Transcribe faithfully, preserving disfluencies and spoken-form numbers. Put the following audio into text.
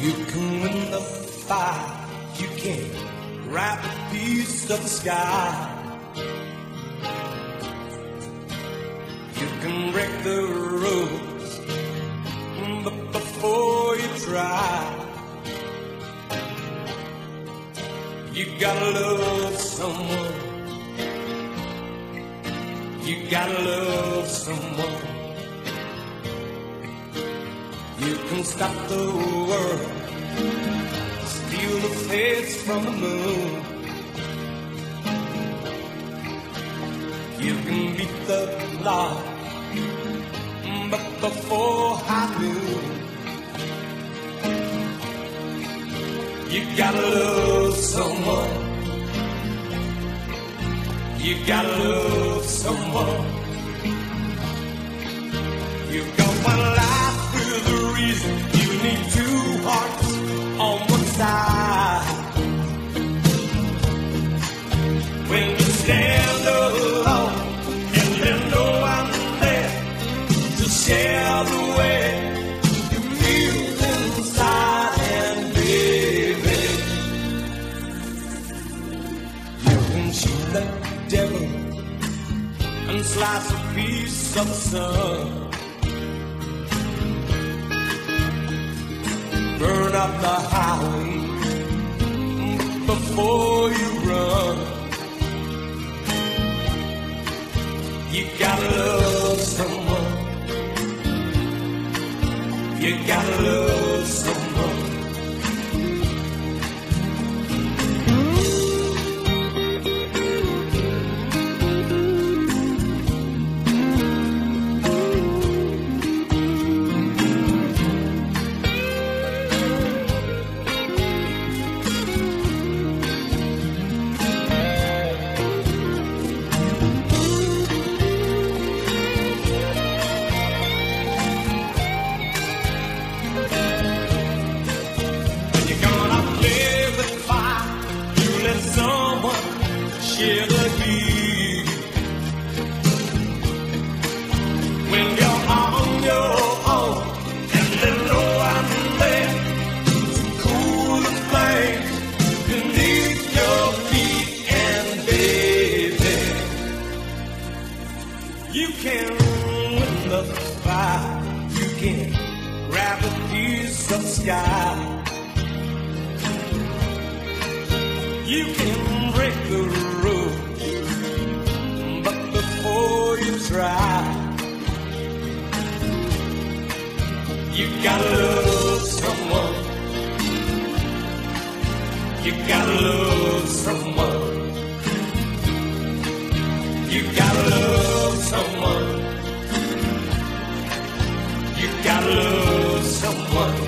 You can win the fight, you can grab a piece of the sky. You can break the rules, but before you try, you gotta love someone. You gotta love someone. You can stop the world, steal the face from the moon. You can beat the clock, but before high noon, you gotta love someone. You gotta love someone. You've got one life with a reason. You need two hearts on one side. When you stand alone and there's no one there to share the way you feel inside, and baby, you can shoot the devil and slice a piece of the sun. Burn up the highway before you run. You gotta love someone. You gotta love someone. Share the heat. When you're on your own and there's no one there to cool the flame beneath your feet, and baby, you can win the fight. You can grab a piece of sky. You can break the rules, but before you try, you gotta love someone. You gotta love someone. You gotta love someone. You gotta love someone.